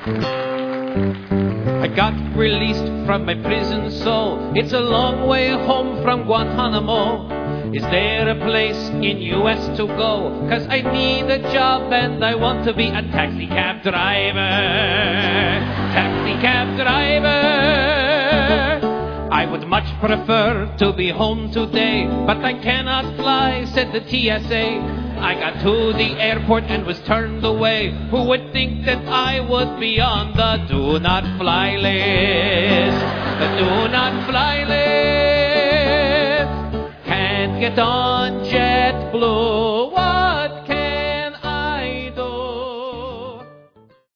I got released from my prison cell. It's a long way home from Guantanamo. Is there a place in US to go? 'Cause I need a job and I want to be a taxi cab driver. Taxi cab driver. I would much prefer to be home today, but I cannot fly, said the TSA. I got to the airport and was turned away. Who would think that I would be on the do not fly list? The do not fly list. Can't get on